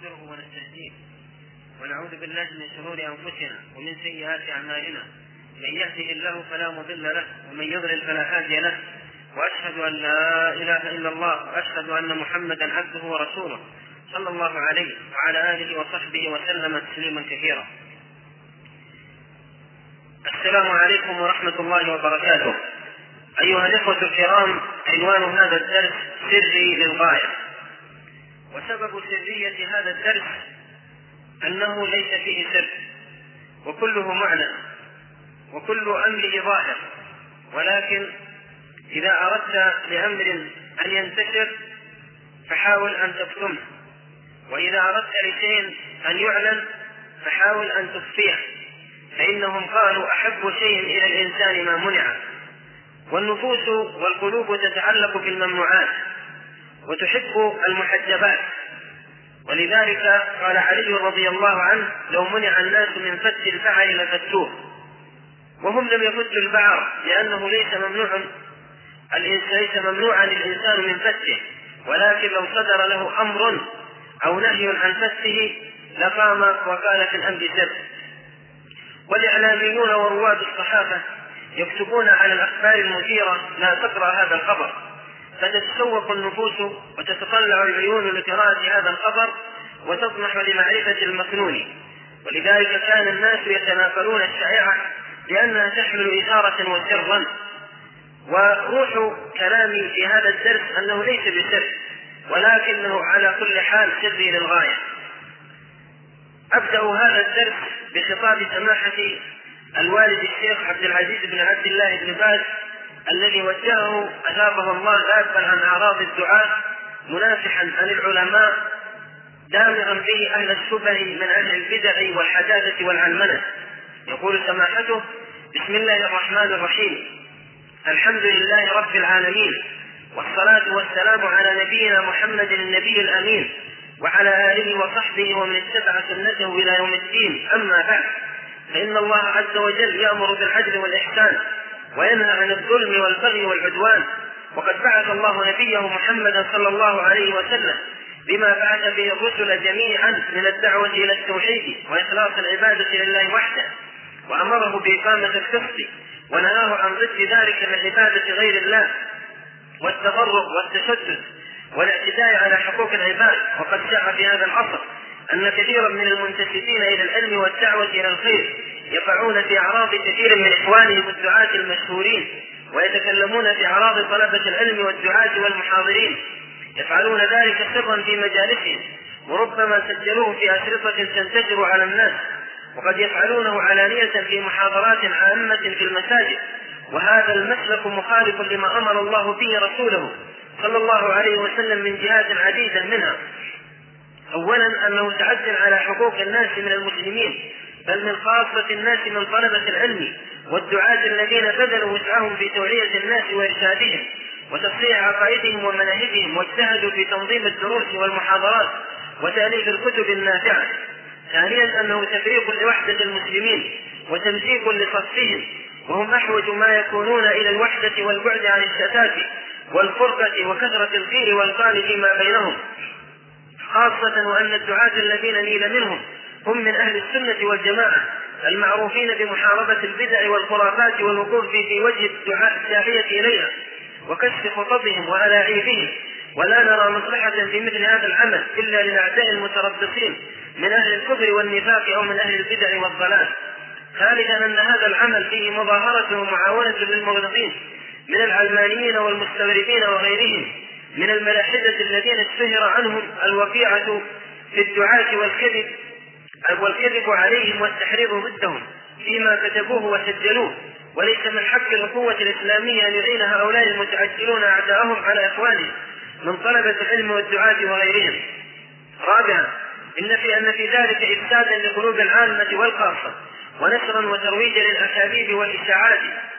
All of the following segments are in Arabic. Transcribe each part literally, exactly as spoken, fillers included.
ونستغفره ونستهديه ونعوذ بالله من شرور أنفسنا ومن سيئات أعمالنا، من يهده الله فلا مضل له ومن يضلل فلا هادي له، وأشهد أن لا إله إلا الله وأشهد أن محمدا عبده ورسوله صلى الله عليه وعلى آله وصحبه وسلم تسليما كثيرا. السلام عليكم ورحمة الله وبركاته. أيها الإخوة الكرام، عنوان هذا الدرس سري للغاية، وسبب سرية هذا الدرس أنه ليس فيه سر، وكله معنى وكل أمره ظاهر، ولكن إذا أردت لأمر أن ينتشر فحاول أن تكتمه، وإذا أردت لشيء أن يعلن فحاول أن تخفيه، فإنهم قالوا أحب شيء إلى الإنسان ما منع، والنفوس والقلوب تتعلق بالممنوعات وتحب المحجبات. ولذلك قال علي رضي الله عنه: لو منع الناس من فت البعر لفتوه. وهم لم يفتوا البعر لأنه ليس ممنوع ليس ممنوعا للإنسان من فته، ولكن لو صدر له أمر أو نهي عن فته لقام وقال في الأمر سر. والإعلاميون ورواد الصحافة يكتبون على الأخبار المثيرة: لا تقرأ هذا الخبر، فتتشوق النفوس وتتطلع العيون لقراءة هذا الخبر وتطمح لمعرفة المكنون. ولذلك كان الناس يتنافرون الشائعة لأنها تحمل إثارة وسرا. وروح كلامي في هذا الدرس أنه ليس بسر، ولكنه على كل حال سري للغاية. أبدأ هذا الدرس بخطاب سماحة الوالد الشيخ عبد العزيز بن عبد الله بن باز، الذي وجهه أثابه الله ذابا عن أعراض الدعاء، منافحا عن العلماء، دامغا به أهل الشبه من أهل البدع والحداثة والعلمنة. يقول سماحته: بسم الله الرحمن الرحيم، الحمد لله رب العالمين، والصلاة والسلام على نبينا محمد النبي الأمين، وعلى آله وصحبه ومن اتبع سنته إلى يوم الدين. أما بعد، فإن الله عز وجل يأمر بالعدل والإحسان وينهى عن الظلم والبغي والعدوان، وقد بعث الله نبيه محمدا صلى الله عليه وسلم بما بعث به الرسل جميعا من الدعوة إلى التوحيد وإخلاص العبادة لله وحده، وأمره بإقامة القسط ونهاه عن ضد ذلك من عبادة غير الله والتفرق والتشدد والاعتداء على حقوق العباد. وقد شاع في هذا العصر أن كثيرا من المنتسبين إلى العلم والدعوة إلى الخير يقعون في أعراض كثير من إخوانهم الدعاة المشهورين، ويتكلمون في أعراض طلبة العلم والدعاة والمحاضرين، يفعلون ذلك سرا في مجالسهم، وربما سجلوه في أشرطة تنتشر على الناس، وقد يفعلونه علانية في محاضرات عامة في المساجد. وهذا المسلك مخالف لما أمر الله به رسوله صلى الله عليه وسلم من جهات عديدة، منها: أولا أنه تعد على حقوق الناس من المسلمين، بل من خاصة الناس من طلبة العلم والدعاة الذين بذلوا وسعهم في توعية الناس وإرشادهم وتصحيح عقائدهم ومناهجهم، واجتهدوا في تنظيم الدروس والمحاضرات وتأليف الكتب النافعة. ثانيا أنه تفريق لوحدة المسلمين وتمسيك لصفهم، وهم أحوج ما يكونون إلى الوحدة والبعد عن الشتات والفرقة وكثرة الخير والقال فيما بينهم، خاصة وأن الدعاة الذين نيل منهم هم من أهل السنة والجماعة المعروفين بمحاربة البدع والخرافات والوقوف في وجه الداعية إليها وكشف خطبهم وألاعيبهم. ولا نرى مصلحة في مثل هذا العمل إلا للأعداء المتربصين من أهل الكفر والنفاق أو من أهل البدع والضلال. ثالثا أن هذا العمل فيه مظاهرة ومعاونة للمغرضين من العلمانيين والمستغربين وغيرهم من الملاحدة الذين اشتهر عنهم الوقيعة في الدعاة والكذب والكذب عليهم والتحريض ضدهم فيما كتبوه وسجلوه. وليس من حق القوة الإسلامية أن يعين هؤلاء المتعجلون أعداءهم على إخوانهم من طلبة العلم والدعاة وغيرهم. رابعا إن في أن في ذلك إفسادا لقلوب العامة والخاصة، ونشرا وترويجا للأساليب والإشاعات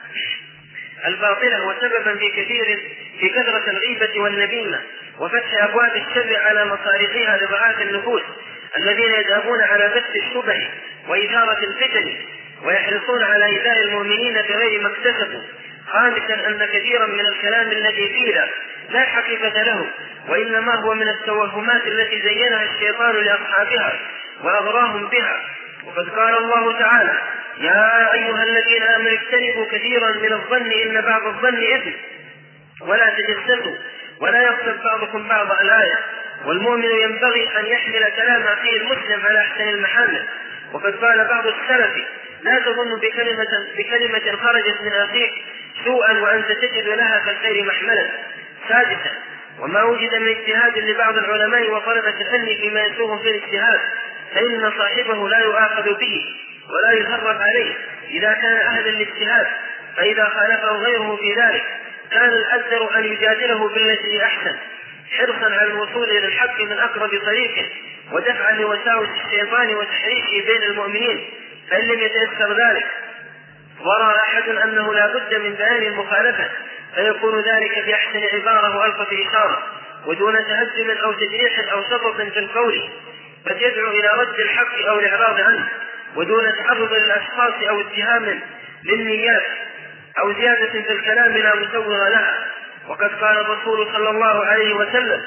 الباطلة، وسببا في كثير في كثرة الغيبة والنميمة وفتح أبواب الشر على مصاريحها لضعاف النفوس الذين يذهبون على بث الشبه وإثارة الفتن ويحرصون على إيذاء المؤمنين بغير ما اكتسبوا، خامسا أن كثيرا من الكلام الذي قيل لا حقيقة له، وإنما هو من التوهمات التي زينها الشيطان لأصحابها وأغراهم بها. وقد قال الله تعالى: يا أيها الذين آمنوا اجتنبوا كثيرا من الظن إن بعض الظن إثم ولا تجسسوا ولا يغتب بعضكم بعضا الآية. والمؤمن ينبغي أن يحمل كلام أخيه المسلم على أحسن المحامل. وقد قال بعض السلف: لا تظن بكلمة, بكلمة خرجت من أخيك سوءا وأنت تجد لها في الخير محملا. سادسا: وما وجد من اجتهاد لبعض العلماء وطلبة الفن فيما يسوغ في الاجتهاد فإن صاحبه لا يؤاخذ به ولا يهرب عليه إذا كان أهلا للاجتهاد، فإذا خالفه غيره في ذلك كان الأجدر أن يجادله بالتي أحسن، حرصا على الوصول إلى الحق من أقرب طريقه ودفعا لوساوس الشيطان وتحريشه بين المؤمنين. فإن لم يتيسر ذلك ورأى أحد أنه لا بد من بيان المخالفة فيكون ذلك بأحسن عبارة وألطف إشارة ودون تهجم أو تجريح أو سقط في القول، قد يدعو إلى رد الحق أو الإعراض عنه، ودون تعرض للأشخاص أو اتهام للنيات أو زيادة في الكلام لا مسوغ لها. وقد قال الرسول صلى الله عليه وسلم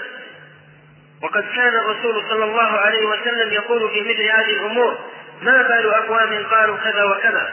وقد كان الرسول صلى الله عليه وسلم يقول في مثل هذه الأمور: ما بال أقوام قالوا كذا وكذا.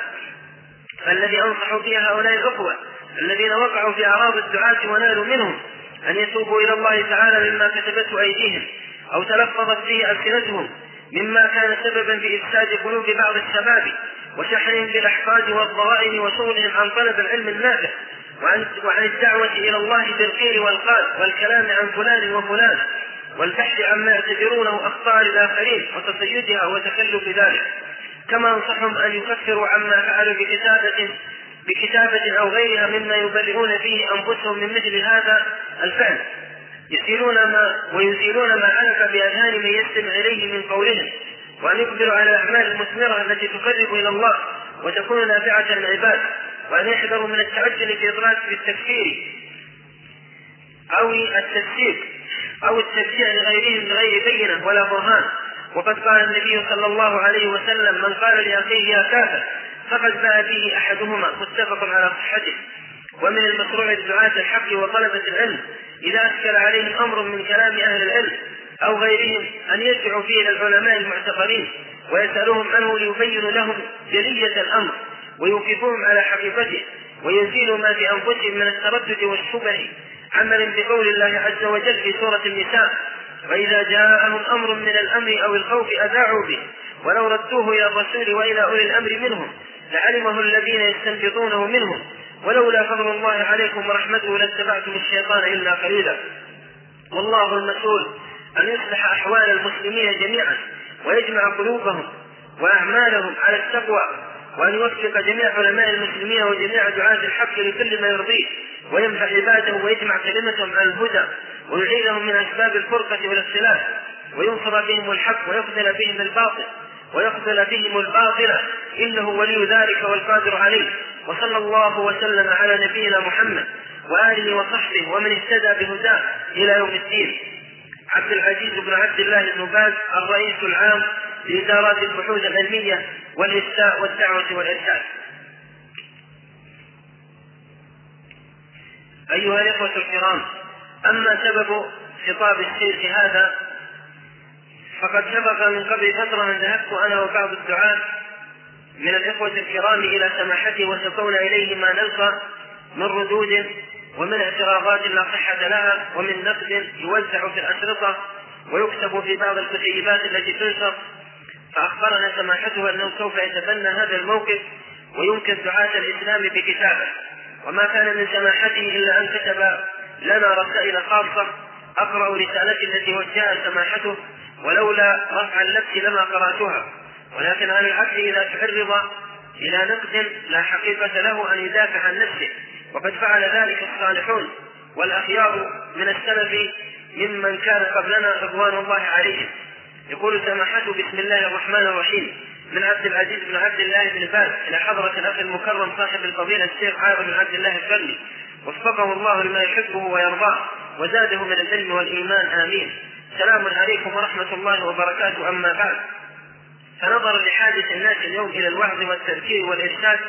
فالذي أنصح فيها هؤلاء الأخوة الذين وقعوا في أعراض الدعاة ونالوا منهم أن يتوبوا إلى الله تعالى مما كتبته أيديهم أو تلفظت به ألسنتهم مما كان سببا في إفساد قلوب بعض الشباب وشحنهم بالأحقاد والضغائن وشغلهم عن طلب العلم النافع وعن, وعن الدعوة إلى الله بالقيل والقال والكلام عن فلان وفلان والبحث عما يعتبرونه أخطاء للآخرين وتصيدها وتكلف ذلك. كما أنصحهم أن يكفروا عما فعلوا بكتابة, بكتابة أو غيرها مما يبرئون فيه أنفسهم من مثل هذا الفعل يسيرون ما ويزيلون ما علق بأذهان من يستمع إليه من قولهم، وأن يقبلوا على الأعمال المثمرة التي تقرب إلى الله وتكون نافعة للعباد، وأن يحذروا من التعجل في إطلاق بالتكفير أو التسليك أو التشجيع لغيرهم بغير بينة ولا برهان. وقد قال النبي صلى الله عليه وسلم: من قال لأخيه يا كافر فقد باء به أحدهما، متفق على صحته. ومن المشروع الدعاة الحق وطلبة العلم إذا أشكل عليهم أمر من كلام أهل العلم أو غيرهم أن يرجعوا فيه إلى العلماء المعتبرين ويسألوهم عنه ليبينوا لهم جلية الأمر ويوقفوهم على حقيقته ويزيلوا ما في أنفسهم من التردد والشبه، عملا بقول الله عز وجل في سورة النساء: وإذا جاءهم أمر من الأمر أو الخوف أذاعوا به ولو ردوه إلى الرسول وإلى أولي الأمر منهم لعلمه الذين يستنبطونه منهم ولولا فضل الله عليكم ورحمته لاتبعتم الشيطان إلا قليلا. والله المسؤول أن يصلح أحوال المسلمين جميعا ويجمع قلوبهم وأعمالهم على التقوى، وأن يوفق جميع علماء المسلمين وجميع دعاة الحق لكل ما يرضيه وينفع عباده ويجمع كلمتهم على الهدى ويعيدهم من أسباب الفرقة والاختلاف وينصر بهم الحق ويخذل بهم الباطل ويقبل بهم الباطل إنه ولي ذلك والقادر عليه. وصلى الله وسلم على نبينا محمد وآله وصحبه ومن اهتدى بهداه إلى يوم الدين. عبد العزيز بن عبد الله بن باز، الرئيس العام لإدارات البحوث العلمية والإفتاء والدعوة والإرشاد. أيها الإخوة الكرام، أما سبب خطاب الشيخ هذا فقد سبق من قبل فترة أن ذهبت أنا وبعض الدعاة من الإخوة الكرام إلى سماحته وشكونا إليه ما نلقى من ردود ومن اعتراضات لا صحة لها ومن نقد يوزع في الأشرطة ويكتب في بعض الكتيبات التي تنشر. فأخبرنا سماحته أنه سوف يتبنى هذا الموقف ويمكن دعاة الإسلام بكتابه، وما كان من سماحته إلا أن كتب لنا رسائل خاصة أقرأ رسالتي التي وجهها سماحته، ولولا رفع اللبس لما قرأتها. ولكن على العبد إذا تعرض إلى نقد لا حقيقة له أن يدافع عن نفسه، وقد فعل ذلك الصالحون والأخيار من السلف ممن كان قبلنا رضوان الله عليهم. يقول سماحته: بسم الله الرحمن الرحيم، من عبد العزيز بن عبد الله بن باز إلى حضرة الأخ المكرم صاحب الفضيلة الشيخ عامر بن عبد الله الفرني، وفقه الله لما يحبه ويرضاه وزاده من العلم والإيمان، آمين. سلام عليكم ورحمة الله وبركاته. أما بعد، فنظرا لحاجة الناس اليوم إلى الوعظ والتذكير والإرشاد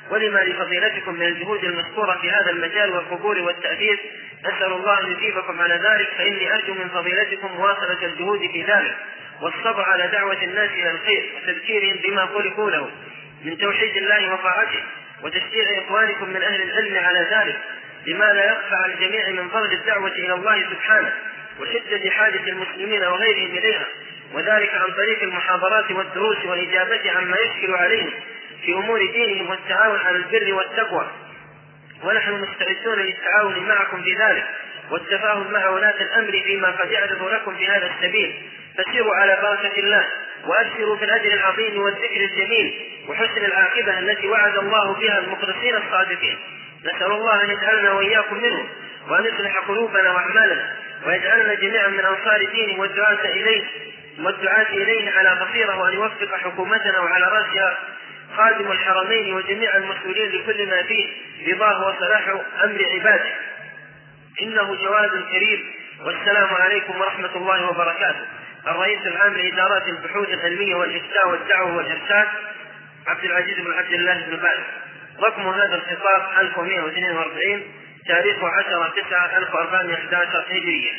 ولما لفضيلتكم من الجهود المذكورة في هذا المجال والقبول والتأثير، نسأل الله أن يجيبكم على ذلك، فإني أرجو من فضيلتكم مواصلة الجهود في ذلك، والصبر على دعوة الناس إلى الخير وتذكيرهم بما خلقوا له من توحيد الله وطاعته، وتشجيع إخوانكم من أهل العلم على ذلك، بما لا يخفى على الجميع من فضل الدعوة إلى الله سبحانه وشدة حاجة المسلمين وغيرهم إليها، وذلك عن طريق المحاضرات والدروس والإجابة عما يشكل عليهم في أمور دينهم والتعاون على البر والتقوى. ونحن مستعدون للتعاون معكم في ذلك والتفاهم مع ولاة الأمر فيما قد يعرض لكم في هذا السبيل، فسيروا على بركة الله وأبشروا بالأجر العظيم والذكر الجميل وحسن العاقبة التي وعد الله بها المخلصين الصادقين. نسأل الله أن يجعلنا وإياكم منهم، وأن يصلح قلوبنا وأعمالنا، ويجعلنا جميعا من أنصار دينه والدعاة إليه والدعاة إليه على بصيرة، وأن يوفق حكومتنا وعلى رأسها خادم الحرمين وجميع المسؤولين لكل ما فيه رضاه وصلاح أمر عباده، إنه جواد كريم. والسلام عليكم ورحمة الله وبركاته. الرئيس العام لإدارات البحوث العلمية والإفتاء والدعوة والإرشاد، عبد العزيز بن عبد الله بن باز. رقم هذا الخطاب ألف ومئة واثنين وأربعين، تاريخه عشرة تسعة ألف وأربعمائة وأحد عشر هجرية.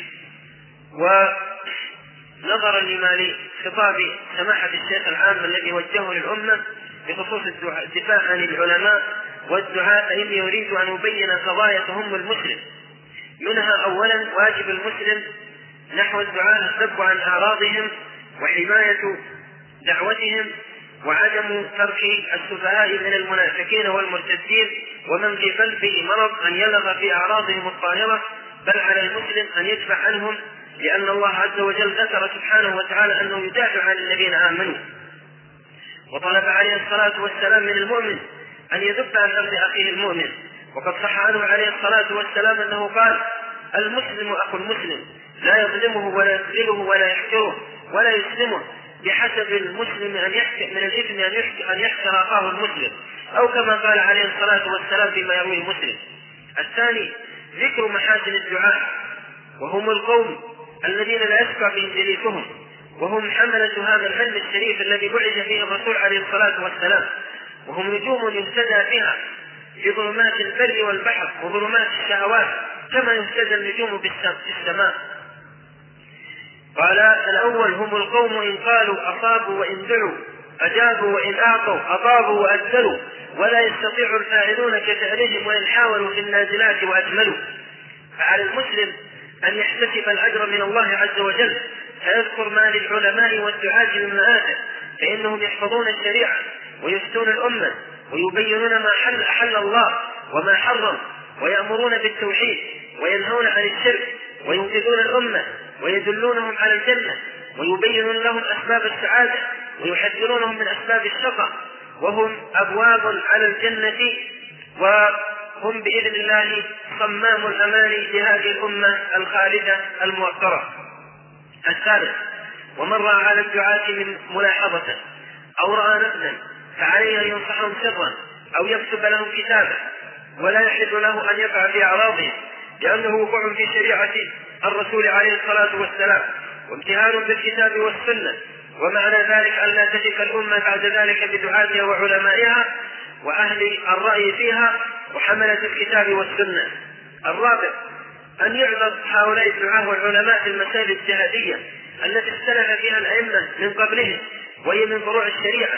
ونظرا لما لخطاب سماحة الشيخ العام الذي وجهه للأمة بخصوص الدفاع عن العلماء والدعاة، فإني أريد أن أبين قضايا تهم المسلم. منها أولا واجب المسلم نحو الدعاة الذب عن أعراضهم وحماية دعوتهم، وعدم ترك السفهاء من المنافقين والمرتدين ومن في قلبه مرض أن يلغى في أعراضهم الطاهرة، بل على المسلم أن يدفع عنهم، لأن الله عز وجل ذكر سبحانه وتعالى أنه يدافع عن الذين آمنوا، وطلب عليه الصلاة والسلام من المؤمن أن يذب عن أرض أخيه المؤمن. وقد صح عنه عليه الصلاة والسلام أنه قال: المسلم أخو المسلم لا يظلمه ولا يخذله ولا يحكره ولا يسلمه، بحسب المسلم أن يحكر من الإثم أن يحكر أخاه المسلم، أو كما قال عليه الصلاة والسلام فيما يرويه مسلم. الثاني ذكر محاسن الدعاء، وهم القوم الذين لا يشفع فيهم جليسهم، وهم حملة هذا العلم الشريف الذي بعث فيه الرسول عليه الصلاة والسلام، وهم نجوم يهتدى بها في ظلمات البر والبحر وظلمات الشهوات، كما يهتدى النجوم في السماء. قال الأول: هم القوم إن قالوا أصابوا وإن دعوا، أجابوا وإن أعطوا، أطابوا وأدلوا، ولا يستطيع الفاعلون كفعلهم وإن حاولوا في النازلات وأجملوا. فعلى المسلم أن يحتسب الأجر من الله عز وجل، فيذكر ما للعلماء والدعاة من مآثر، فإنهم يحفظون الشريعة ويفتون الأمة ويبينون ما حل أحل الله وما حرم، ويأمرون بالتوحيد وينهون عن الشرك، وينقذون الأمة ويدلونهم على الجنة، ويبينون لهم أسباب السعادة ويحذرونهم من أسباب الشقاء، وهم أبواب على الجنة، وهم بإذن الله صمام الأمان لهذه الأمة الخالدة الموقرة. الثالث: ومن رأى على الدعاة من ملاحظة أو رأى نفسا فعليه أن ينصحهم سرا أو يكتب لهم كتابا، ولا يحل له أن يقع في أعراضهم، لأنه وقوع في شريعة الرسول عليه الصلاة والسلام وامتهان بالكتاب والسنة، ومعنى ذلك أن لا تشك الأمة بعد ذلك بدعاتها وعلمائها وأهل الرأي فيها وحملة الكتاب والسنة. الرابع: أن يعرض هؤلاء الدعاة والعلماء في المسائل الاجتهادية التي اختلف فيها الأئمة من قبلهم، وهي من فروع الشريعة،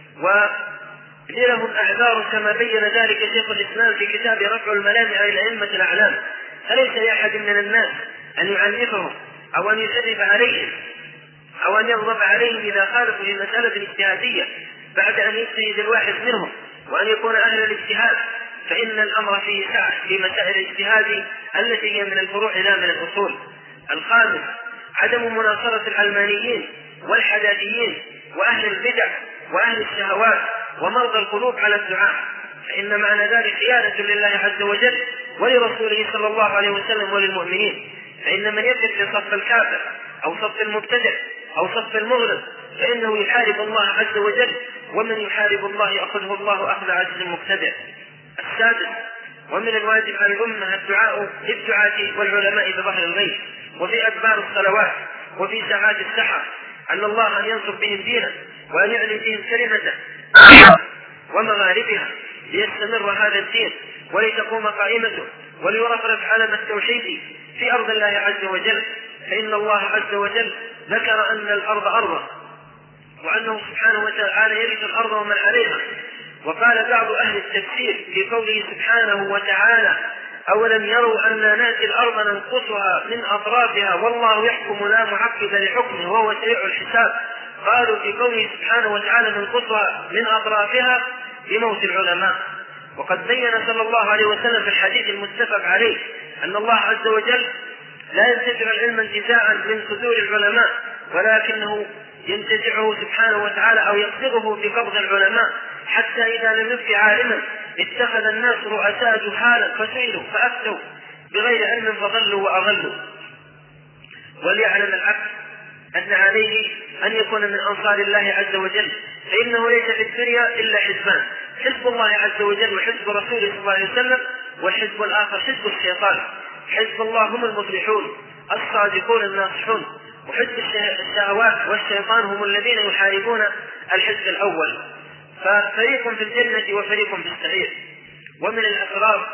ولهم أعذار كما بين ذلك شيخ الإسلام في كتاب رفع الملام عن الأئمة الأعلام. فليس لأحد من الناس أن يعنفهم أو أن يشرف عليهم أو أن يغضب عليهم إذا خالفوا في مسألة اجتهادية بعد أن يجتهد الواحد منهم وأن يكون أهل الاجتهاد، فإن الأمر فيه سعة في مسائل الاجتهاد التي هي من الفروع لا من الأصول. الخامس: عدم مناصرة العلمانيين والحداثيين وأهل البدع وأهل الشهوات ومرضى القلوب على الدعاء، فإن معنى ذلك خيانة لله عز وجل ولرسوله صلى الله عليه وسلم وللمؤمنين. فإن من يقف في صف الكافر أو صف المبتدع أو صف المغرب فإنه يحارب الله عز وجل، ومن يحارب الله يأخذه الله أخذ عزيز مبتدع. السادس: ومن الواجب على الأمة الدعاء للدعاة والعلماء بظهر الغيب وفي أدبار الصلوات وفي ساعات السحر، أن الله أن ينصر بهم دينه وأن يعلي بهم كلمته ومغاربها، ليستمر هذا الدين ولتقوم قائمته وليرفرف علم التوحيد في أرض الله عز وجل. فإن الله عز وجل ذكر أن الأرض أرضه، وأنه سبحانه وتعالى يرث الأرض ومن عليها. وقال بعض أهل التفسير في قوله سبحانه وتعالى: أولم يروا أنا نأتي الأرض ننقصها من أطرافها والله يحكم لا معقب لحكمه وهو سريع الحساب. قالوا في قوله سبحانه وتعالى ننقصها من أطرافها بموت العلماء. وقد بين صلى الله عليه وسلم في الحديث المتفق عليه أن الله عز وجل لا ينتزع العلم انتزاعا من صدور العلماء، ولكنه ينتزعه سبحانه وتعالى أو يقبضه بقبض العلماء، حتى إذا لم يبق عالما اتخذ الناس رؤساء جهالا فسئلوا فأفتوا بغير علم فضلوا وأضلوا. وليعلم العبد أن عليه أن يكون من أنصار الله عز وجل، فإنه ليس في الدنيا إلا حزبان: حزب الله عز وجل وحزب رسوله صلى الله عليه وسلم، والحزب الآخر حزب الشيطان. حزب الله هم المفلحون الصادقون الناصحون، وحزب الشهوات والشيطان هم الذين يحاربون الحزب الأول. ففريق في الجنة وفريق في السعير. ومن الأسرار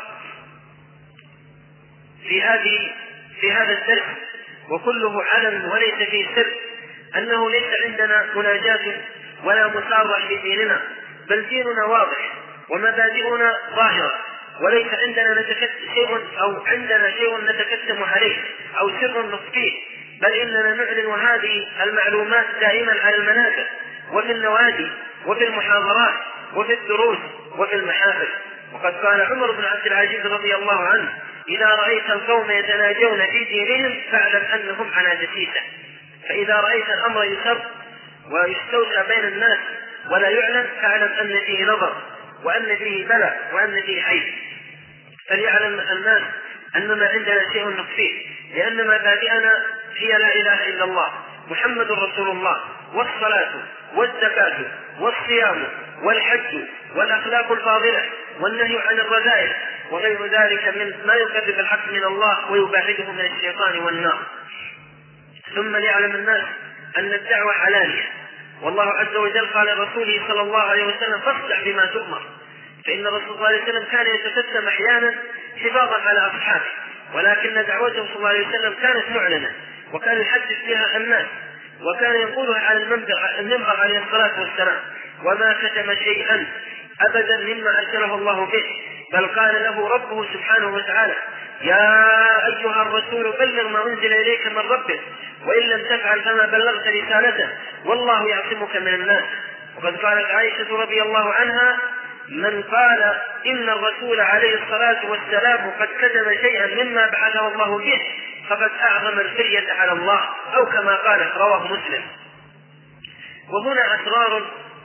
في هذه في هذا الدرس وكله علم وليس فيه سر أنه ليس عندنا مناجاة ولا مسارة في ديننا، بل ديننا واضح ومبادئنا ظاهرة، وليس عندنا شيء أو عندنا شيء نتكتم عليه أو سر نخفيه، بل إننا نعلن هذه المعلومات دائما على المنابر وفي النوادي وفي المحاضرات وفي الدروس وفي المحافل. وقد قال عمر بن عبد العزيز رضي الله عنه: إذا رأيت القوم يتناجون في دينهم فاعلم أنهم على دسيسة. فإذا رأيت الأمر يسر ويستوسع بين الناس ولا يعلن فاعلم أن فيه نظر وأن فيه بلاء وأن فيه عيب. فليعلم الناس أننا عندنا شيء نخفيه، لأن مبادئنا هي لا إله إلا الله محمد رسول الله، والصلاة والزكاة والصيام والحج والأخلاق الفاضلة والنهي عن الرذائل وغير ذلك من ما يقرب العبد من الله ويبعده من الشيطان والنار. ثم ليعلم الناس أن الدعوة علانية، والله عز وجل قال لرسوله صلى الله عليه وسلم: فاصدع بما تؤمر. فإن الرسول صلى الله عليه وسلم كان يتكتم أحيانا حفاظا على أصحابه، ولكن دعوته صلى الله عليه وسلم كانت معلنة، وكان يحدث بها الناس، وكان يقولها على المنبر عليه الصلاة والسلام، وما كتم شيئا أبدا مما أرسله الله به، بل قال له ربه سبحانه وتعالى: يا أيها الرسول بلغ ما أنزل إليك من ربك وإن لم تفعل فما بلغت رسالته والله يعصمك من الناس. وقد قالت عائشة رضي الله عنها: من قال إن الرسول عليه الصلاة والسلام قد كتم شيئا مما بعثه الله به فقد أعظم الفرية على الله، أو كما قال رواه مسلم. وهنا أسرار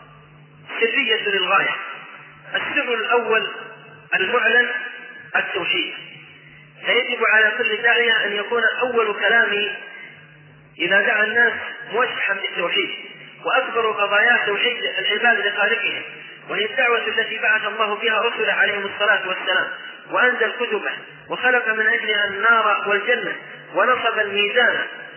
سرية للغاية. السر الأول المعلن التوحيد، فيجب على كل داعية أن يكون أول كلامه إذا دعا الناس موشحا بالتوحيد، وأكبر قضايا توحيد العباد لخالقهم، وهي الدعوة التي بعث الله بها رسله عليهم الصلاة والسلام، وأنزل كتبه، وخلق من أجلها النار والجنة، ونصب الميزان،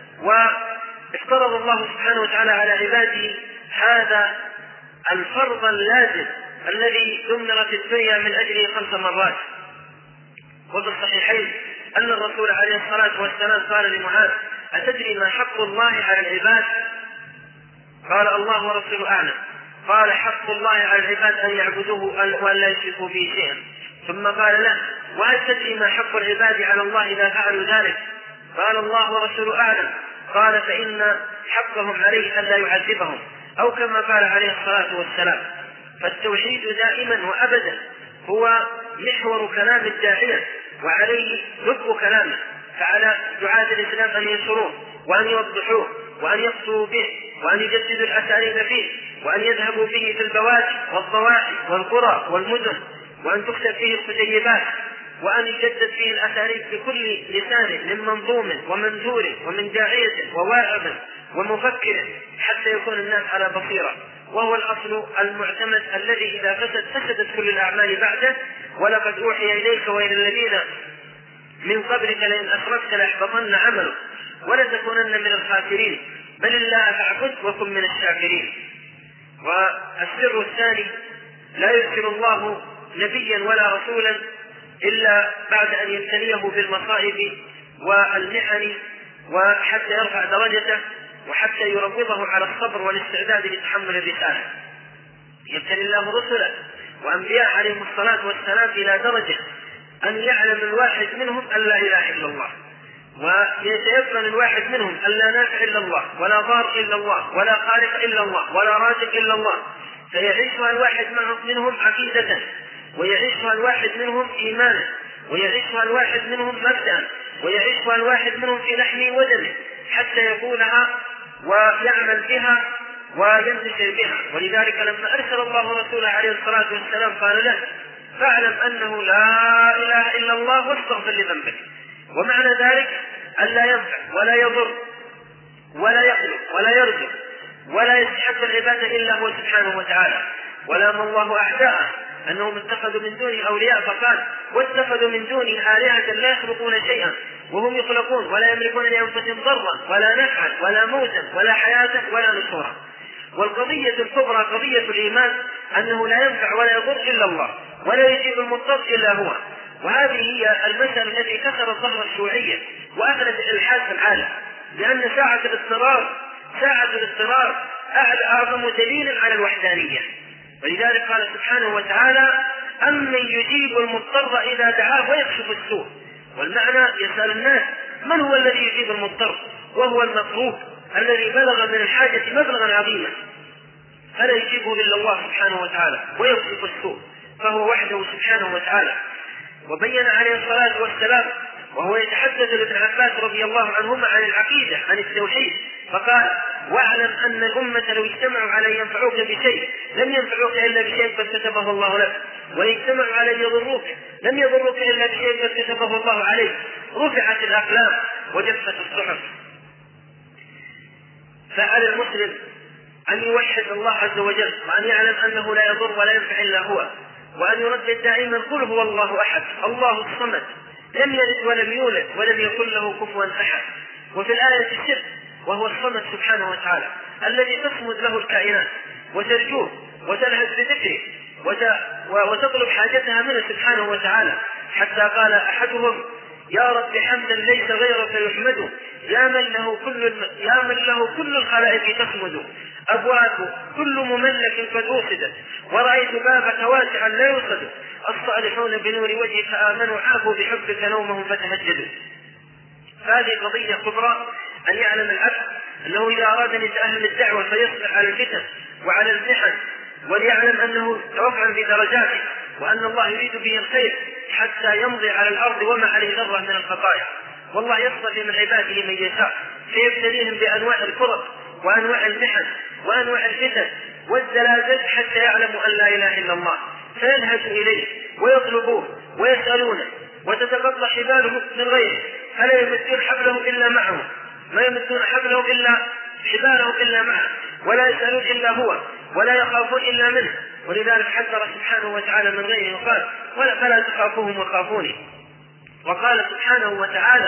وافترض الله سبحانه وتعالى على عباده هذا الفرض اللازم الذي دمرت الدنيا من أجله خمس مرات. وفي الصحيحين أن الرسول عليه الصلاة والسلام قال لمعاذ: أتدري ما حق الله على العباد؟ قال: الله ورسوله أعلم. قال: حق الله على العباد أن يعبدوه وأن لا يشركوا به شيئا. ثم قال له: وهل تدري ما حق العباد على الله إذا فعلوا ذلك؟ قال: الله ورسوله أعلم. قال: فإن حقهم عليه أن لا يعذبهم، أو كما قال عليه الصلاة والسلام. فالتوحيد دائما وأبدا هو محور كلام الداعية، وعليه لب كلامه، فعلى دعاة الإسلام أن ينشروه وأن يوضحوه وأن يقصوا به وأن يجددوا الأساليب فيه، وأن يذهبوا به في البوادي والضواحي والقرى والمدن، وأن تكتب فيه الكتيبات، وأن يجدد فيه الأساليب بكل لسان من منظوم ومنثور ومن داعية وواعظ ومفكر، حتى يكون الناس على بصيرة. وهو الأصل المعتمد الذي إذا فسد فسدت كل الأعمال بعده. ولقد أوحي إليك وإلى الذين من قبلك لئن أشركت ليحبطن عملك ولتكونن من الخاسرين بل الله فاعبد وكن من الشاكرين. والسر الثاني: لا يرسل الله نبيا ولا رسولا إلا بعد أن يبتليه بالمصائب والمحن وحتى يرفع درجته وحتى يروضه على الصبر والاستعداد لتحمل الرسالة. يبتلي الله رسله وأنبياء عليهم الصلاة والسلام إلى درجة أن يعلم الواحد منهم أن لا إله إلا الله، ويتيقن الواحد منهم أن لا نافع إلا الله ولا ضار إلا الله ولا خالق إلا الله ولا رازق إلا الله، فيعيشها الواحد منهم عقيدة، ويعيشها الواحد منهم إيمانا، ويعيشها الواحد منهم مبدأ، ويعيشها الواحد منهم في لحمه ودمه حتى يقولها ويعمل بها وينتشر بها. ولذلك لما أرسل الله رسوله عليه الصلاة والسلام قال له: فاعلم أنه لا إله إلا الله واستغفر لذنبك. ومعنى ذلك أن لا ينفع ولا يضر ولا يخلق ولا يرزق ولا يستحق العبادة إلا هو سبحانه وتعالى. ولام الله أعداءه أنهم اتخذوا من دونه أولياء فقال: واتخذوا من دونه آلهة لا يخلقون شيئا وهم يخلقون ولا يملكون لأنفسهم ضرا ولا نفعا ولا موتا ولا حياة ولا نشورا. والقضية الكبرى قضية الإيمان أنه لا ينفع ولا يضر إلا الله ولا يجيب المضطر إلا هو. وهذه هي المسألة التي كسرت ظهر الشيوعية وأخذت الإلحاد في العالم، لأن ساعة الاضطرار ساعة الاضطرار أعظم دليل على الوحدانية. ولذلك قال سبحانه وتعالى: أمن يجيب المضطر إذا دعاه ويكشف السوء. والمعنى يسأل الناس: من هو الذي يجيب المضطر وهو المطلوب الذي بلغ من الحاجة مبلغا عظيما، فلا يجيبه إلا الله سبحانه وتعالى ويكشف السوء، فهو وحده سبحانه وتعالى. وبين عليه الصلاة والسلام وهو يتحدث لابن عباس رضي الله عنهما عن العقيدة عن التوحيد فقال: واعلم أن الأمة لو اجتمعوا على ينفعوك بشيء لم ينفعوك إلا بشيء قد كتبه الله لك، وإن اجتمعوا على يضروك لم يضروك إلا بشيء قد كتبه الله عليك. رفعت الأقلام وجفت الصحف. فعلى المسلم أن يوحد الله عز وجل وأن يعلم أنه لا يضر ولا ينفع إلا هو، وأن يردد دائما: قل هو الله أحد الله الصمد لم يلد ولم يولد ولم يكن له كفوا أحد. وفي الآية الشرك وهو الصمد سبحانه وتعالى الذي تصمد له الكائنات وترجوه وتلهج بذكره وتطلب حاجتها منه سبحانه وتعالى، حتى قال أحدهم: يا رب حمدا ليس غيرك يحمد، يا من له كل يا من له كل الخلائق تصمد، أبواب كل مملك قد أوصدت، ورأيت بابك واسعا لا يوصد، الصالحون بنور وجهك آمنوا عافوا بحبك نومهم فتهجدوا. هذه قضية كبرى أن يعلم العبد أنه إذا أراد أن يتأهل الدعوة فيصبر على الفتن وعلى المحن، وليعلم أنه توفع بدرجاته وأن الله يريد به الخير حتى يمضي على الأرض وما عليه ذرة من الخطايا. والله يصطفي من عباده من يشاء فيبتليهم بأنواع الكرب وأنواع المحن وأنواع الفتن والزلازل حتى يعلموا أن لا إله إلا الله، فينهجوا إليه ويطلبوه ويسألونه وتتقطع حبالهم من غيره، فلا يمدون حبلهم إلا معه، ما يمدون حبلهم إلا حبالهم إلا معه، ولا يسألون إلا هو، ولا يخافون إلا منه. ولذلك حذر سبحانه وتعالى من غيره وقال: ولا فلا تخافوهم وخافوني. وقال سبحانه وتعالى: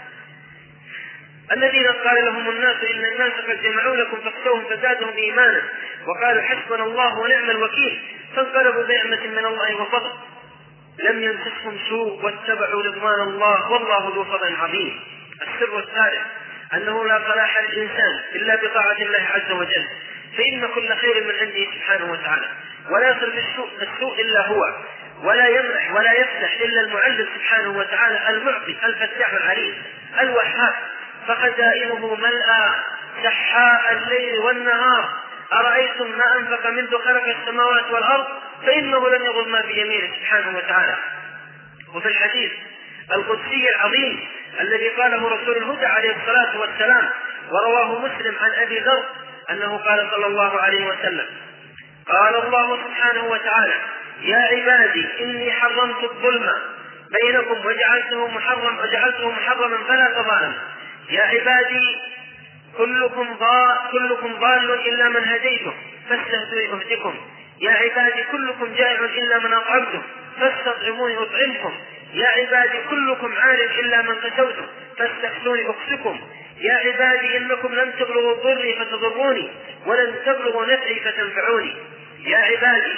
الذين قال لهم الناس إن الناس قد جمعوا لكم فاخشوهم فزادهم إيمانا وقالوا حسبنا الله ونعم الوكيل، فانقلبوا بنعمة من الله وفضل لم يمسسهم سوء واتبعوا رضوان الله والله ذو فضل عظيم. السر الثالث أنه لا صلاح للإنسان إلا بطاعة الله عز وجل، فإن كل خير من عنده سبحانه وتعالى، ولا يصرف السوء, السوء إلا هو، ولا يمنح ولا يفتح إلا المعلم سبحانه وتعالى المعطي الفتاح العليم الوهاب، فخزائنه ملأى سحاء الليل والنهار. أرأيتم ما أنفق منذ خلق السماوات والأرض فإنه لم يظلم ما بيمينه سبحانه وتعالى. وفي الحديث القدسي العظيم الذي قاله رسول الهدى عليه الصلاة والسلام ورواه مسلم عن أبي ذر أنه قال صلى الله عليه وسلم: قال الله سبحانه وتعالى: يا عبادي إني حرمت الظلم بينكم وجعلته محرم وجعلته محرما فلا تظالموا. يا عبادي كلكم ضال كلكم ضال إلا من هديته فاستهدوني أهدكم. يا عبادي كلكم جائع إلا من أطعمته فاستطعموني أطعمكم. يا عبادي كلكم عار إلا من كسوته فاستكسوني أكسكم. يا عبادي إنكم لن تبلغوا ضري فتضروني ولن تبلغوا نفعي فتنفعوني. يا عبادي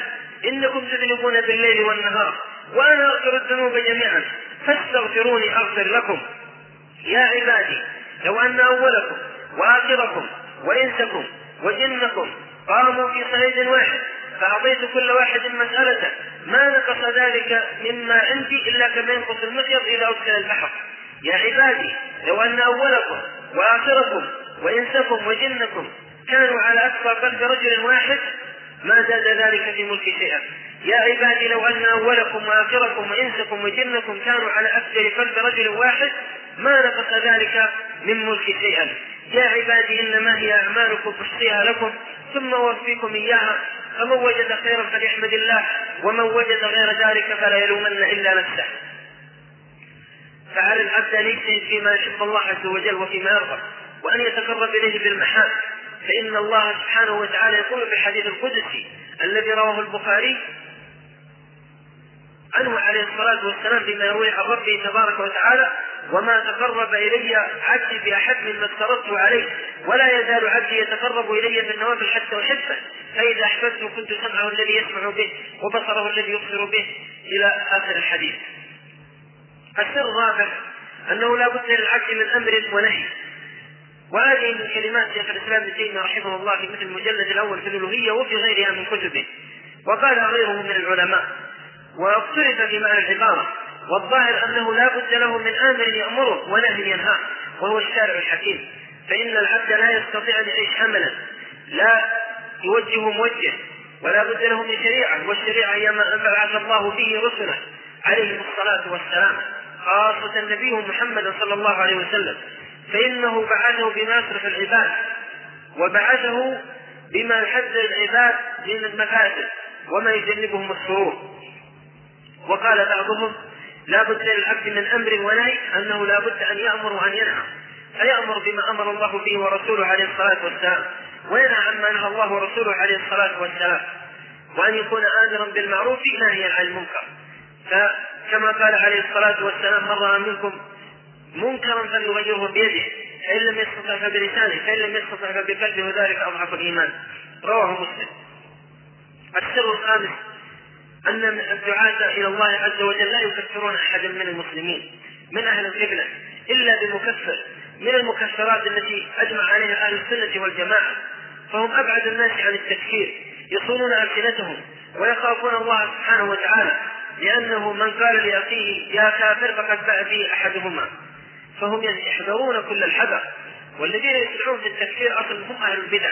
إنكم تذنبون بالليل والنهار وأنا أغفر الذنوب جميعا فاستغفروني أغفر لكم. يا عبادي لو أن أولكم وآخركم وإنسكم وجنكم قاموا في صعيد واحد فأعطيت كل واحد مسألته ما نقص ذلك مما عندي إلا كما ينقص المخيط إذا أدخل البحر. يا عبادي لو أن أولكم وآخركم وإنسكم وجنكم كانوا على أتقى قلب رجل واحد ما زاد ذلك في ملك شيئا. يا عبادي لو أن أولكم وآخركم وإنسكم وجنكم كانوا على أفجر قلب رجل واحد ما نقص ذلك من ملك شيئا. يا عبادي إنما هي أعمالكم أحصيها لكم ثم أوفيكم إياها فمن وجد خيرا فليحمد الله ومن وجد غير ذلك فلا يلومن إلا نفسه. فعلى العبد أن يجتهد فيما يحب الله عز وجل وفيما يرضى وأن يتقرب إليه بالمحال، فإن الله سبحانه وتعالى يقول في الحديث القدسي الذي رواه البخاري عنه عليه الصلاة والسلام بما يروي عن ربه تبارك وتعالى: وما تقرب إلي عبدي بأحب مما افترضته عليه ولا يزال عبدي يتقرب إلي بالنوافل حتى أحبه فإذا أحببته كنت سمعه الذي يسمع به وبصره الذي يبصر به إلى آخر الحديث. السر الرابع أنه لا بد للعبد من أمر ونهي، وهذه من كلمات شيخ الإسلام ابن تيمية رحمه الله في مثل المجلد الأول في الألوهية وفي غيرها من كتبه، وقال غيره من العلماء، واختلف في معنى العبارة، والظاهر أنه لا بد له من آمر يأمره ونهي ينهاه وهو الشارع الحكيم، فإن العبد لا يستطيع أن يعيش حملا لا يوجه موجه ولا بد له من شريعة، والشريعة هي ما بعث الله به رسله عليهم الصلاة والسلام خاصة نبيه محمد صلى الله عليه وسلم، فإنه بعثه بما يصرف العباد وبعثه بما يحذر العباد من المفاسد وما يجنبهم السرور. وقال بعضهم: لا بد للعبد من أمر ونهي، أنه لا بد أن يأمر وأن ينهى، فيأمر بما أمر الله به ورسوله عليه الصلاة والسلام وينهى عما نهى الله ورسوله عليه الصلاة والسلام، وأن يكون آمرا بالمعروف ناهيا عن المنكر، فكما قال عليه الصلاة والسلام: من رأى منكم منكرا فليغيره بيده فإن لم يستطع فبلسانه فإن لم يستطع فبقلبه وذلك أضعف الإيمان، رواه مسلم. السر الخامس أن الدعاة إلى الله عز وجل لا يكفرون أحدا من المسلمين من أهل القبلة إلا بمكفر من المكفرات التي أجمع عليها أهل السنة والجماعة، فهم أبعد الناس عن التكفير، يصونون ألسنتهم ويخافون الله سبحانه وتعالى، لأنه من قال لأخيه يا كافر فقد باء به أحدهما، فهم يحذرون كل الحذر. والذين يسرعون في التكفير أصلا هم أهل البدع،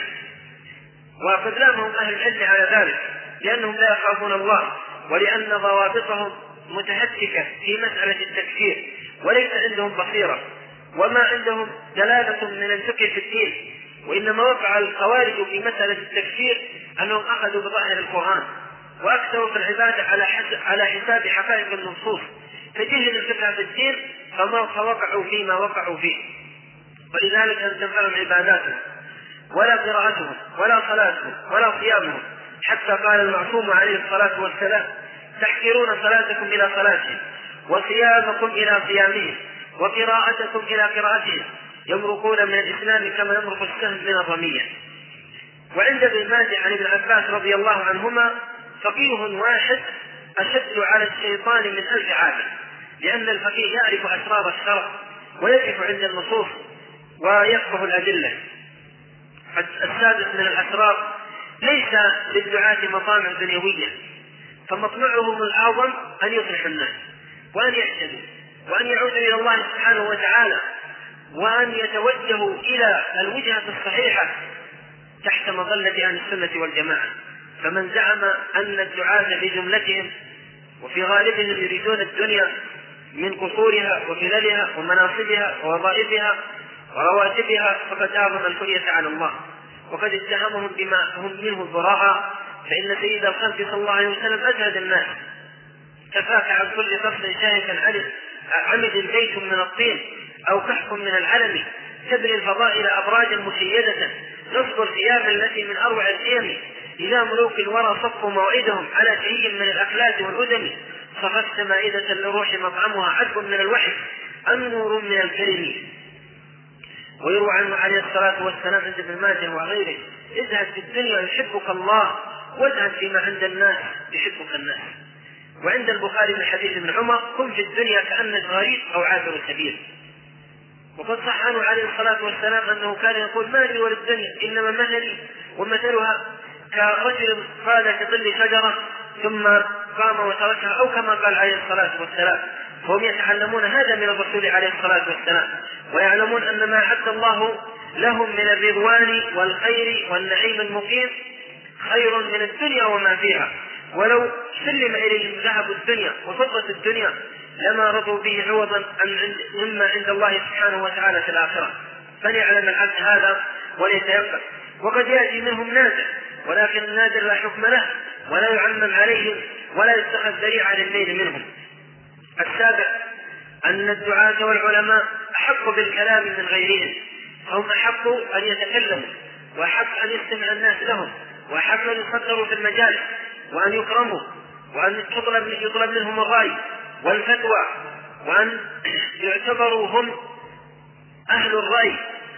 وقد لامهم أهل العلم على ذلك لأنهم لا يخافون الله، ولأن ضوابطهم متهتكة في مسألة التكفير وليس عندهم بصيرة وما عندهم دلالة من الفقه في الدين، وإنما وقع الخوارج في مسألة التكفير أنهم أخذوا بظاهر القرآن وأكثروا في العبادة على حساب حقائق النصوص، فجهلوا الفقه في الدين فوقعوا فيما وقعوا فيه، ولذلك لم تنفعهم عباداتهم ولا قراءتهم ولا صلاتهم ولا صيامهم، حتى قال المعصوم عليه الصلاة والسلام: تحقرون صلاتكم إلى صلاتهم وصيامكم إلى صيامهم وقراءتكم إلى قراءتهم، يمرقون من الإسلام كما يمرق السهم من الرمية. وعند ابن ماجه عن ابن عباس رضي الله عنهما: فقيه واحد أشد على الشيطان من ألف عابد، لأن الفقيه يعرف أسرار الشرع ويقف عند النصوص ويفقه الأدلة. السادس من الأسرار: ليس للدعاة مطامع دنيوية، فمطمعهم الأعظم أن يصلحوا الناس وأن يحسنوا وأن يعودوا إلى الله سبحانه وتعالى وأن يتوجهوا إلى الوجهة الصحيحة تحت مظلة أهل السنة والجماعة. فمن زعم أن الدعاة بجملتهم وفي غالبهم يريدون الدنيا من قصورها وخلالها ومناصبها ووظائفها ورواتبها فقد أعظم الكلية على الله، وقد اتهمهم بما هم منه براء، فإن سيد الخلق صلى الله عليه وسلم أجهد الناس، كفاك عن كل فصل شاهكا عمد بيت من الطين أو كحك من العلم، تبني الفضائل أبراجا مشيدة، نصب الثياب التي من أروع القيم، إلى ملوك الورى صفوا موعدهم على شيء من الأخلاق والأدم، صفت مائدة للروح مطعمها عذب من الوحي أم نور من الكريم. ويروى عنه عليه الصلاة والسلام عند ابن ماجه وغيره: اذهب في الدنيا يحبك الله وازهد فيما عند الناس يحبك الناس. وعند البخاري من حديث ابن عمر: كن في الدنيا كأنك غريب أو عابر سبيل. وقد صح عنه عليه الصلاة والسلام أنه كان يقول: ما لي وللدنيا إنما مثلي ومثلها كرجل قال في ظل شجرة ثم قام وتركها، أو كما قال عليه الصلاة والسلام. فهم يتعلمون هذا من الرسول عليه الصلاة والسلام، ويعلمون أن ما أعد الله لهم من الرضوان والخير والنعيم المقيم خير من الدنيا وما فيها، ولو سلم إليهم ذهب الدنيا وفضة الدنيا لما رضوا به عوضا مما عند الله سبحانه وتعالى في الآخرة. فليعلم العبد هذا وليتيقن. وقد يأتي منهم نادر، ولكن النادر لا حكم له ولا يعمم عليهم ولا يتخذ ذريعة للميل منهم. السابع: أن الدعاة والعلماء أحق بالكلام من غيرهم، هم أحق أن يتكلموا، وأحق أن يستمع الناس لهم، وأحق أن يفكروا في المجال، وأن يكرموا، وأن يطلب منهم الرأي والفتوى، وأن يعتبروا هم أهل الرأي،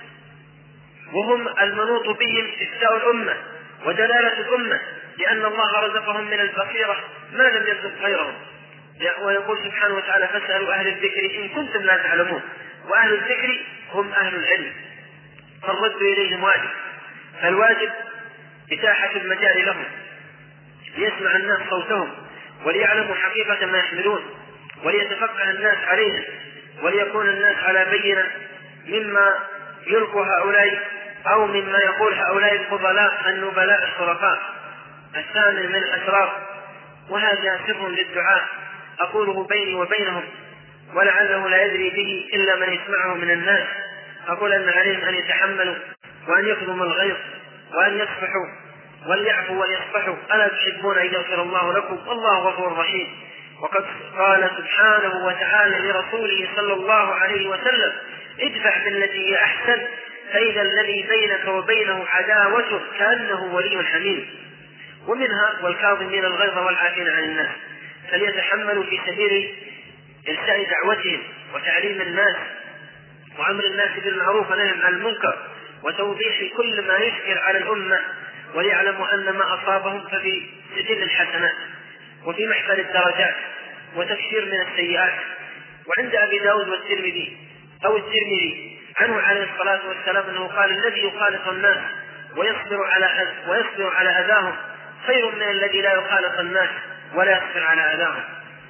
وهم المنوط بهم إفتاء الأمة ودلالة الأمة، لأن الله رزقهم من البصيرة ما لم يرزق غيرهم. ويقول سبحانه وتعالى: فاسألوا أهل الذكر إن كنتم لا تعلمون. وأهل الذكر هم أهل العلم، فالرد إليهم واجب. فالواجب إتاحة المجال لهم ليسمع الناس صوتهم وليعلموا حقيقة ما يحملون، وليتفقه الناس عليه، وليكون الناس على بينة مما يلقوا هؤلاء أو مما يقول هؤلاء الفضلاء النبلاء الشرفاء. الثامن من الأسرار، وهذا سر للدعاء أقوله بيني وبينهم ولعله لا يدري به إلا من يسمعه من الناس، أقول أن عليهم أن يتحملوا وأن يكظموا الغيظ وأن يصفحوا وليعفوا وليصفحوا. ألا تحبون أن يغفر الله لكم؟ والله غفور رحيم. وقد قال سبحانه وتعالى لرسوله صلى الله عليه وسلم: ادفع بالتي هي أحسن فإذا الذي بينك وبينه عداوة كأنه ولي حميم. ومنها: والكاظمين الغيظ والعافين عن الناس. فليتحملوا في سبيل إرساء دعوتهم وتعليم الناس وأمر الناس بالمعروف ونهي عن المنكر وتوضيح كل ما يشكل على الأمة، وليعلموا أن ما أصابهم ففي سجل الحسنات وفي محفل الدرجات وتكشير من السيئات. وعند أبي داود والترمذي أو الترمذي عنه عليه الصلاة والسلام أنه قال: الذي يخالط الناس ويصبر على ويصبر على أذاهم خير من الذي لا يخالط الناس ولا يصبر على أذاهم.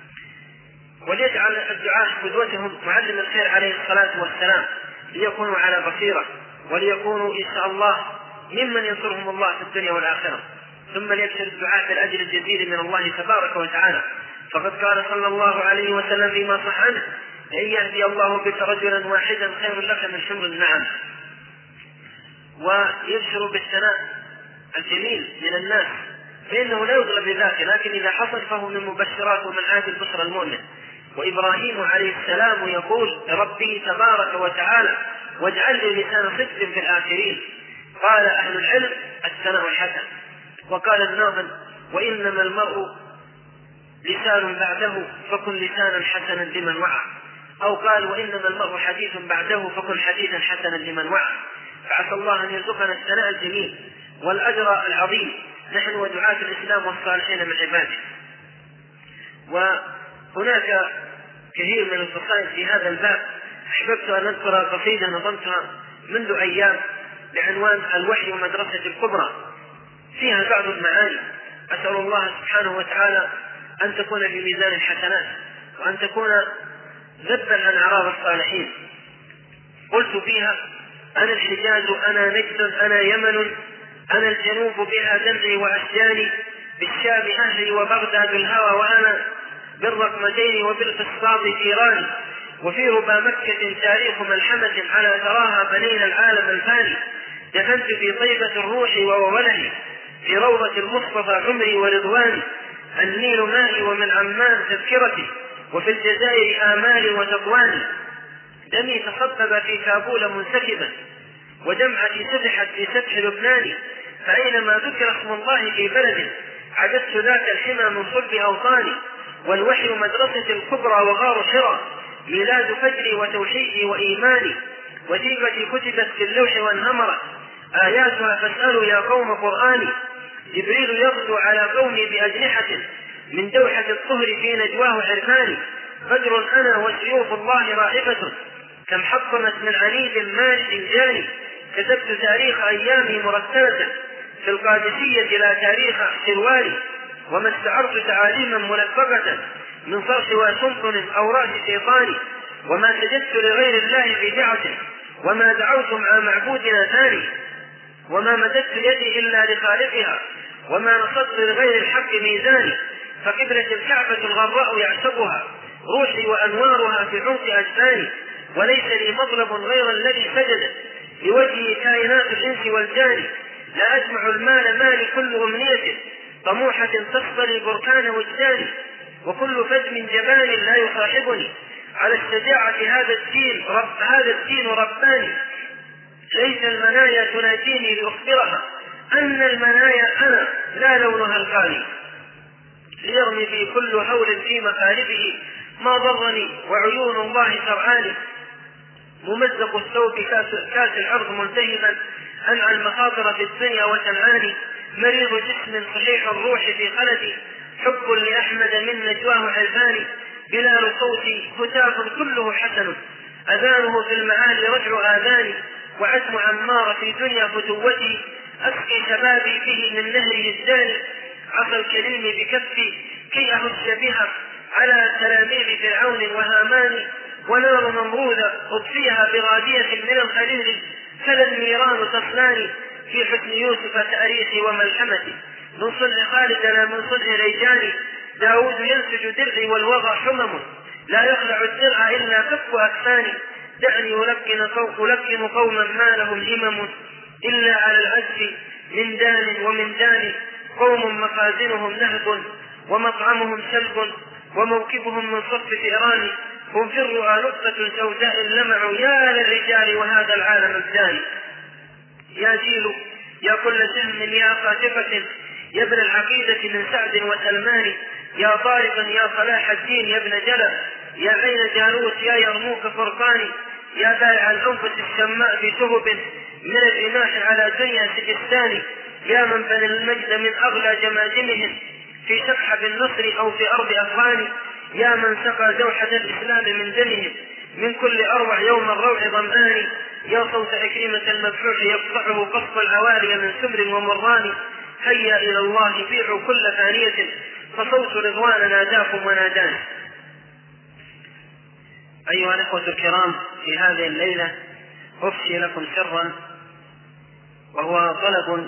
وليجعل الدعاة قدوتهم معلم الخير عليه الصلاة والسلام، ليكونوا على بصيرة وليكونوا إن شاء الله ممن ينصرهم الله في الدنيا والآخرة. ثم ليبشر الدعاة بالأجر الجزيل من الله تبارك وتعالى، فقد قال صلى الله عليه وسلم فيما صح عنه: إن يهدي الله بك رجلا واحدا خير لك من حمر النعم. ويبشر بالثناء الجميل من الناس، فإنه لا يغلب بذاته، لكن إذا حصل فهو من مبشرات ومنعات البشرى المؤمن. وإبراهيم عليه السلام يقول: ربي تبارك وتعالى واجعل لي لسان صدق في الآخرين. قال أهل العلم: الثناء الحسن. وقال الناظم: وإنما المرء لسان بعده فكن لسانا حسنا لمن وعى. أو قال: وإنما المرء حديث بعده فكن حديثا حسنا لمن وعى. فعسى الله أن يرزقنا الثناء الجميل والأجر العظيم نحن ودعاة الإسلام والصالحين من عباده. وهناك كثير من القصائد في هذا الباب، أحببت أن أذكر قصيدة نظمتها منذ أيام بعنوان الوحي ومدرسة الكبرى، فيها بعض المعاني أسأل الله سبحانه وتعالى أن تكون في ميزان الحسنات وأن تكون ذبا عن أعراض الصالحين. قلت فيها: أنا الحجاز أنا نجد أنا يمن أنا الجنوب بها دمعي وأشجاني بالشام أهلي وبغداد الهوى وأنا بالرقمتين وبالقصاص جيراني وفي ربا مكة تاريخ ملحمة على تراها بنينا العالم الفاني دفنت في طيبة الروح وولدي في روضة المصطفى عمري ورضواني النيل مائي ومن عمان تذكرتي وفي الجزائر آمالي وتقواني دمي تصبب في كابول منسكبا ودمعتي سفحت في سفح لبنان فأينما ذكر اسم الله في بلد عددت ذاك الحمى من صلب أوطاني والوحي مدرسة الكبرى وغار حرى ميلاد فجري وتوحيدي وإيماني وجيبتي كتبت في اللوح وانهمرت آياتها فاسألوا يا قوم قرآني جبريل يغدو على قومي بأجنحة من دوحة الطهر في نجواه عرفان. بدر أنا وسيوف الله راحبة كم حطمت من عنيد مارد جاني. كتبت تاريخ أيامي مرتبة في القادسية لا تاريخ سروالي. وما استعرت تعاليما ملفقة من صرح وسنطن أو رأس شيطاني. وما سجدت لغير الله بدعة وما دعوت مع معبودنا ثاني. وما مددت يدي إلا لخالقها وما نصبت لغير الحق ميزاني. فقبلة الكعبة الغراء يعشقها روحي وأنوارها في عنق أجفاني. وليس لي مطلب غير الذي سجد لوجه كائنات الإنس والجان. لا أجمع المال مالي كل أمنية طموحة تصطلي بركان وجداني. وكل فجم جبان لا يصاحبني على الشجاعة هذا الدين رب هذا الدين رباني. ليس المنايا تناديني لأخبرها أن المنايا أنا لا لونها الغالي. ليرمي في كل هول في مخالبه ما ضرني وعيون الله ترعاني. ممزق الثوب كاس, كاس الأرض ملتهبا أنعى المخاطر في الدنيا وتنعاني. مريض جسم صحيح الروح في خلدي حب لأحمد من نجواه عرفاني. بلال صوتي هتاف كله حسن أذانه في المعالي رجع آذاني. وعزم عمار في دنيا فتوتي أسقي شبابي به من نهره الداني. عصى الكريم بكفي كي أهش بها على تلاميذ فرعون وهامان. ونار نمروذ أطفيها بغادية من الخليل فلا النيران تصلاني. في حسن يوسف تاريخي وملحمتي من صنع خالد لا من صنع ريجاني. داود ينسج درعي والوضع حمم لا يخلع الدرع إلا كف أكفاني. دعني ألقن, قو ألقن قوما ما لهم همم إلا على العجز من دان ومن دان. قوم مخازنهم نهب ومطعمهم سلب وموكبهم من صف فئران. هم في الرؤى نقطة سوداء لمع يا للرجال وهذا العالم الثاني. يا جيل يا كل سهم يا خاتفة يا ابن العقيدة من سعد وسلمان. يا طارقا يا صلاح الدين يا ابن جلل يا عين جالوت يا يرموك فرقاني. يا بائع الأنفس الشماء في شهب من الرماح على دنيا سجستان. يا من بنى المجد من أغلى جماجمهم في سفحة النصر أو في أرض أفغان. يا من سقى دوحة الإسلام من دمهم من كل أروع يوم الروع ظمآن. يا صوت عكرمة المبحوح يقطعه قصف العوالي من سمر ومران. هيا إلى الله بيعوا كل ثانية فصوت رضوان ناداكم ونادان. أيها الأخوة الكرام، في هذه الليلة أفشي لكم سرا وهو طلب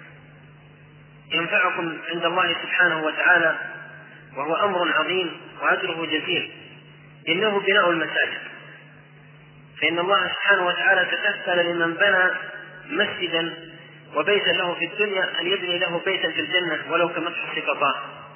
ينفعكم عند الله سبحانه وتعالى، وهو أمر عظيم وأجره جزيل. إنه بناء المساجد. فإن الله سبحانه وتعالى تكفل لمن بنى مسجدا وبيتا له في الدنيا أن يبني له بيتا في الجنة ولو كمسح قطاع.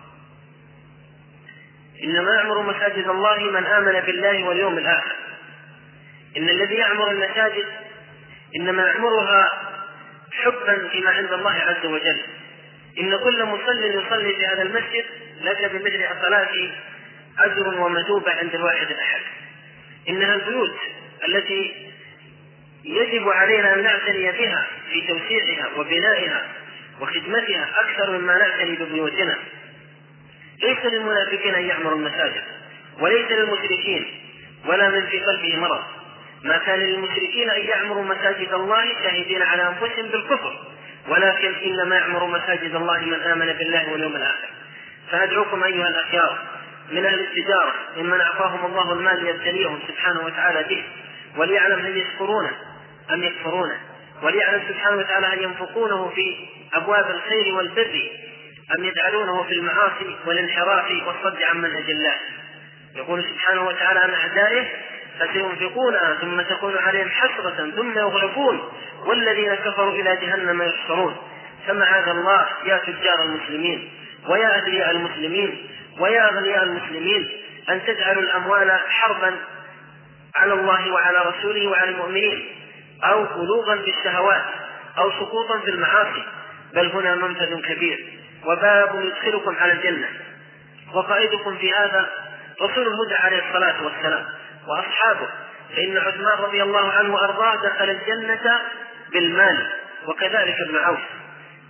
إنما يعمر مساجد الله من آمن بالله واليوم الآخر. إن الذي يعمر المساجد إنما يعمرها حبا فيما عند الله عز وجل. إن كل مصل يصلي في هذا المسجد لك بمثل صلاته أجر ومثوبة عند الواحد الأحد. إنها البيوت التي يجب علينا أن نعتني بها في توسيعها وبنائها وخدمتها أكثر مما نعتني ببيوتنا. ليس للمنافقين أن يعمروا المساجد، وليس للمشركين ولا من في قلبه مرض. ما كان للمشركين أن يعمروا مساجد الله شاهدين على أنفسهم بالكفر، ولكن إنما يعمر مساجد الله من آمن بالله واليوم الآخر. فأدعوكم أيها الأخيار من أهل التجارة ممن أعطاهم الله المال يبتليهم سبحانه وتعالى به، وليعلم هل يشكرونه أم يكفرونه، وليعلم سبحانه وتعالى هل ينفقونه في أبواب الخير والبر أم يجعلونه في المعاصي والانحراف والصد عن منهج الله. يقول سبحانه وتعالى عن أعدائه: فسينفقونها ثم تكون عليهم حسرة ثم يغلبون والذين كفروا إلى جهنم يحشرون. فمعاذ الله يا تجار المسلمين ويا أثرياء المسلمين ويا أغنياء المسلمين أن تجعلوا الأموال حربا على الله وعلى رسوله وعلى المؤمنين، أو بلوغا بالشهوات، أو سقوطا في المعاصي، بل هنا منفذ كبير وباب يدخلكم على الجنة. وقائدكم في هذا رسول الهدى عليه الصلاة والسلام وأصحابه، فإن عثمان رضي الله عنه وأرضاه دخل الجنة بالمال، وكذلك ابن عوف.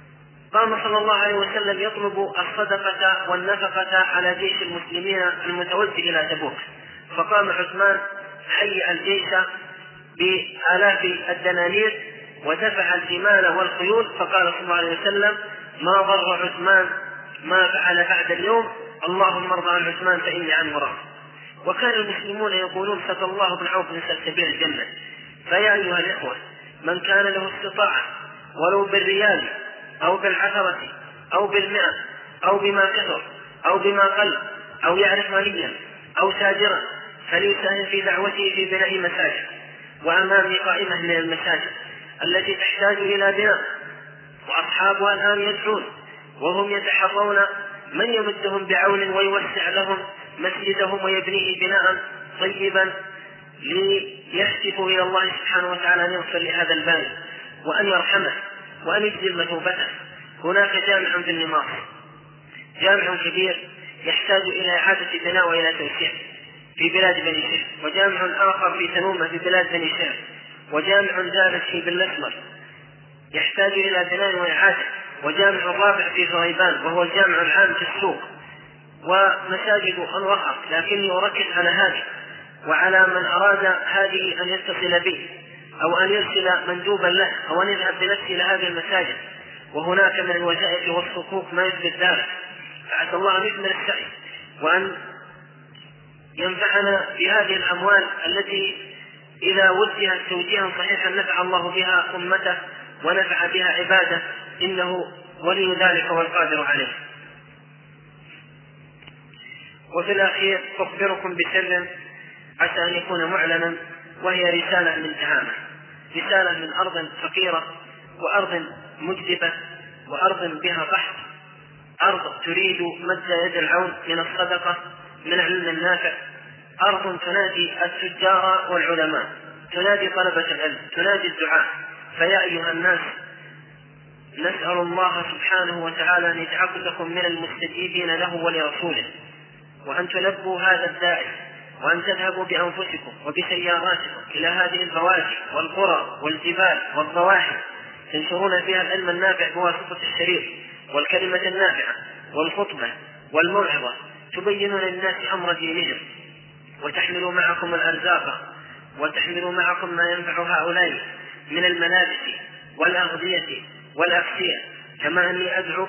قام صلى الله عليه وسلم يطلب الصدقة والنفقة على جيش المسلمين المتوجه إلى تبوك، فقام عثمان هيئ الجيش بآلاف الدنانير ودفع الجمال والخيول، فقال صلى الله عليه وسلم: ما ضر عثمان ما فعل بعد اليوم، اللهم ارض عن عثمان فإني عنه راض. وكان المسلمون يقولون: سقى الله بن عوف من سلسبيل الجنة. فيا أيها الإخوة، من كان له استطاعة ولو بالريال أو بالعشرة أو بالمئة أو بما كثر أو بما قل أو يعرف غنيا أو تاجرا فليساهم في دعوته في بناء مساجد. وأمامي قائمة من المساجد التي تحتاج إلى بناء، وأصحابها الآن يدعون وهم يتحرون من يمدهم بعون ويوسع لهم مسجدهم ويبنيه بناء طيبا ليحتفوا إلى الله سبحانه وتعالى أن يغفر لهذا الباني وأن يرحمه وأن يجزل مثوبته. هناك جامع بالنماص، جامع كبير يحتاج إلى إعادة بناء وإلى توسيع في بلاد بني شيخ، وجامع آخر في تنومة في بلاد بني شيخ، وجامع ثالث في بالأسمر يحتاج إلى بناء وإعادة، وجامع رابع في غريبان وهو الجامع العام في السوق، ومساجد أنواع. لكني أركز على هذه وعلى من أراد هذه أن يتصل به أو أن يرسل مندوبا له أو أن يذهب بنفسه إلى هذه المساجد، وهناك من الوظائف والصكوك ما يثبت ذلك. فعسى الله أن يكمل السعي وأن ينفعنا بهذه الأموال التي إذا وجهت توجيها صحيحا نفع الله بها أمته ونفع بها عباده، إنه ولي ذلك والقادر عليه. وفي الأخير أخبركم بسر عسى أن يكون معلنا، وهي رسالة من تهامة، رسالة من أرض فقيرة وأرض مجدبة وأرض بها قحط، أرض تريد مد يد العون من الصدقة من علم النافع، أرض تنادي التجار والعلماء، تنادي طلبة العلم، تنادي الدعاء. فيا أيها الناس، نسأل الله سبحانه وتعالى أن يجعلكم من المستجيبين له ولرسوله، وأن تلبوا هذا الداعي، وأن تذهبوا بأنفسكم وبسياراتكم إلى هذه البوادي والقرى والجبال والضواحي تنشرون فيها العلم النافع بواسطة الشريط والكلمة النافعة والخطبة والموعظة، تبينون للناس أمر دينهم، وتحملوا معكم الأرزاق، وتحملوا معكم ما ينفع هؤلاء من الملابس والأغذية والأكسية. كما أني أدعو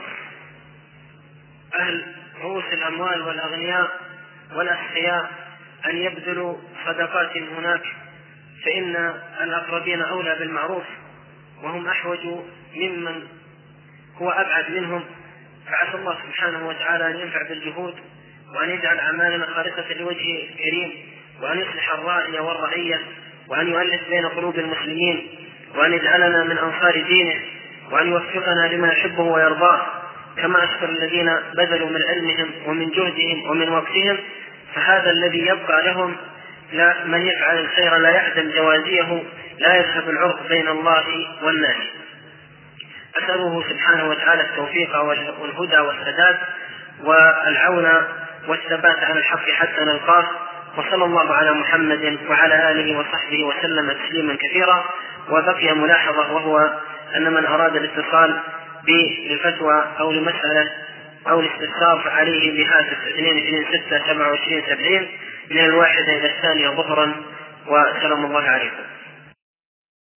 أهل رؤوس الأموال والأغنياء والأسخياء أن يبذلوا صدقات هناك، فإن الأقربين أولى بالمعروف وهم أحوج ممن هو أبعد منهم. فعسى الله سبحانه وتعالى أن ينفع بالجهود، وأن يجعل أعمالنا خالصة لوجهه الكريم، وأن يصلح الراعي والرعية، وأن يؤلف بين قلوب المسلمين، وأن يجعلنا من أنصار دينه، وأن يوفقنا لما يحبه ويرضاه. كما أشكر الذين بذلوا من علمهم ومن جهدهم ومن وقتهم، فهذا الذي يبقى لهم لا من يفعل الخير لا يعدم جوازيه، لا يذهب العرق بين الله والناس. أسأله سبحانه وتعالى التوفيق والهدى والسداد والعون والثبات على الحق حتى نلقاه. وصلى الله على محمد وعلى آله وصحبه وسلم تسليما كثيرا. وبقي ملاحظة، وهو أن من أراد الاتصال بالفتوى أو لمسألة أو الاستفسار فعليه بهاتف اثنين اثنين ستة سبعة وعشرين سبعين من الواحدة إلى الثانية ظهرا. وسلام الله عليكم.